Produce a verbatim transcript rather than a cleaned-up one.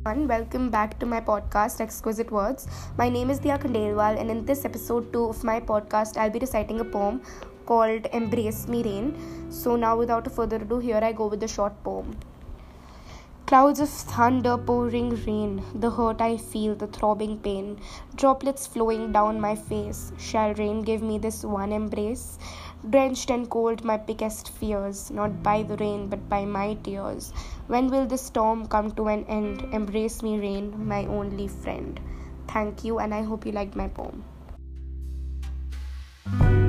Welcome back to my podcast, Exquisite Words. My name is Dia Khandelwal, and in this episode two of my podcast, I'll be reciting a poem called Embrace Me Rain. So, now without further ado, here I go with the short poem. Clouds of thunder pouring rain, the hurt I feel, the throbbing pain, droplets flowing down my face. Shall rain give me this one embrace? Drenched and cold, my biggest fears, not by the rain but by my tears. When will this storm come to an end? Embrace me, rain, my only friend. Thank you, and I hope you liked my poem.